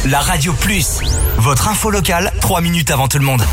la Radio Plus. Votre info locale, 3 minutes avant tout le monde.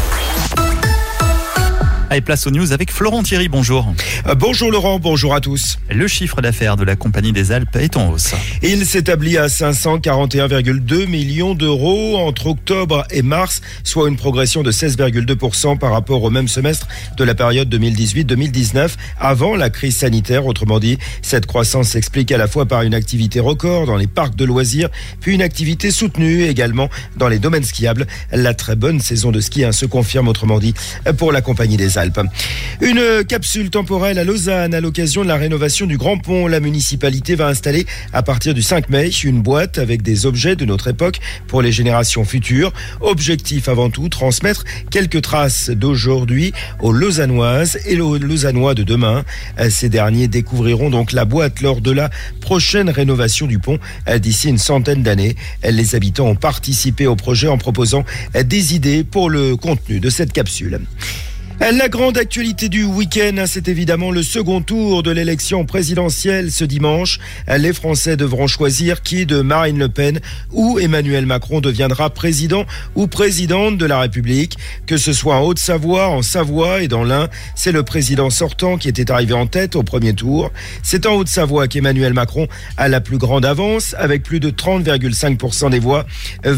Allez, place aux news avec Florent Thierry, bonjour. Bonjour Laurent, bonjour à tous. Le chiffre d'affaires de la Compagnie des Alpes est en hausse. Il s'établit à 541,2 millions d'euros entre octobre et mars, soit une progression de 16,2% par rapport au même semestre de la période 2018-2019, avant la crise sanitaire. Autrement dit, cette croissance s'explique à la fois par une activité record dans les parcs de loisirs, puis une activité soutenue également dans les domaines skiables. La très bonne saison de ski se confirme, autrement dit, pour la Compagnie des Alpes. Une capsule temporelle à Lausanne à l'occasion de la rénovation du Grand Pont. La municipalité va installer à partir du 5 mai une boîte avec des objets de notre époque pour les générations futures. Objectif avant tout, transmettre quelques traces d'aujourd'hui aux Lausannoises et aux Lausannois de demain. Ces derniers découvriront donc la boîte lors de la prochaine rénovation du pont d'ici une centaine d'années. Les habitants ont participé au projet en proposant des idées pour le contenu de cette capsule. La grande actualité du week-end, c'est évidemment le second tour de l'élection présidentielle ce dimanche. Les Français devront choisir qui de Marine Le Pen ou Emmanuel Macron deviendra président ou présidente de la République. Que ce soit en Haute-Savoie, en Savoie et dans l'Ain, c'est le président sortant qui était arrivé en tête au premier tour. C'est en Haute-Savoie qu'Emmanuel Macron a la plus grande avance avec plus de 30,5% des voix,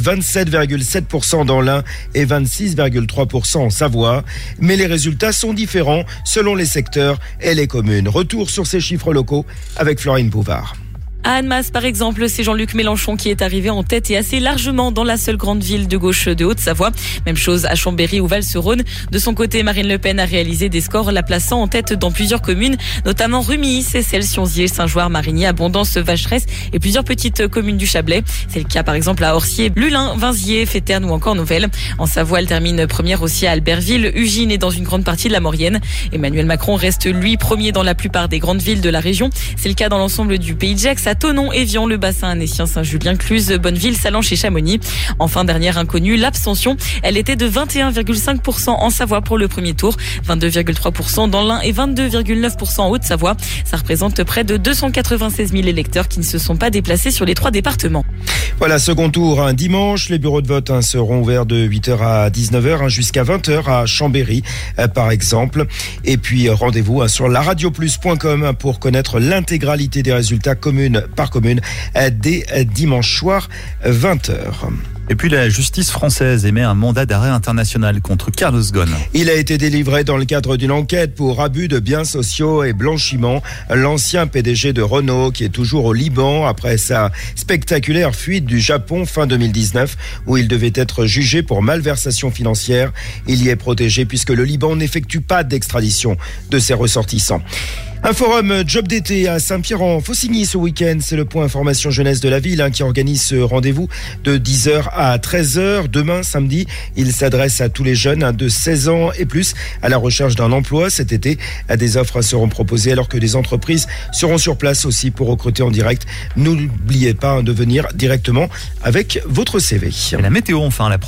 27,7% dans l'Ain et 26,3% en Savoie. Mais les résultats sont différents selon les secteurs et les communes. Retour sur ces chiffres locaux avec Florine Bouvard. À Annemasse, par exemple, c'est Jean-Luc Mélenchon qui est arrivé en tête et assez largement dans la seule grande ville de gauche de Haute-Savoie. Même chose à Chambéry ou Val-sur-Rhône. De son côté, Marine Le Pen a réalisé des scores la plaçant en tête dans plusieurs communes, notamment Rumilly, Seyssel, Sionzier, Saint-Joire, Marigny, Abondance, Vacheresse et plusieurs petites communes du Chablais. C'est le cas par exemple à Orcier, Lulin, Vinziers, Féterne ou encore Novelle. En Savoie, elle termine première aussi à Albertville, Ugine et dans une grande partie de la Maurienne. Emmanuel Macron reste lui premier dans la plupart des grandes villes de la région. C'est le cas dans l'ensemble du Pays de Gex, à Thonon, Évian, le bassin annécien, Saint-Julien, Cluse, Bonneville, Sallanches et Chamonix. Enfin, dernière inconnue, l'abstention. Elle était de 21,5% en Savoie pour le premier tour, 22,3% dans l'Ain et 22,9% en Haute-Savoie. Ça représente près de 296 000 électeurs qui ne se sont pas déplacés sur les 3 départements. Voilà, second tour, dimanche. Les bureaux de vote seront ouverts de 8h à 19h jusqu'à 20h à Chambéry, par exemple. Et puis, rendez-vous sur laradioplus.com pour connaître l'intégralité des résultats commune par commune dès dimanche soir 20h. Et puis la justice française émet un mandat d'arrêt international contre Carlos Ghosn. Il a été délivré dans le cadre d'une enquête pour abus de biens sociaux et blanchiment. L'ancien PDG de Renault qui est toujours au Liban après sa spectaculaire fuite du Japon fin 2019 où il devait être jugé pour malversation financière. Il y est protégé puisque le Liban n'effectue pas d'extradition de ses ressortissants. Un forum job d'été à Saint-Pierre-en-Faucigny ce week-end. C'est le point information jeunesse de la ville qui organise ce rendez-vous de 10h à 13h. Demain, samedi, il s'adresse à tous les jeunes de 16 ans et plus à la recherche d'un emploi. Cet été, des offres seront proposées alors que des entreprises seront sur place aussi pour recruter en direct. N'oubliez pas de venir directement avec votre CV. Et la météo, enfin, la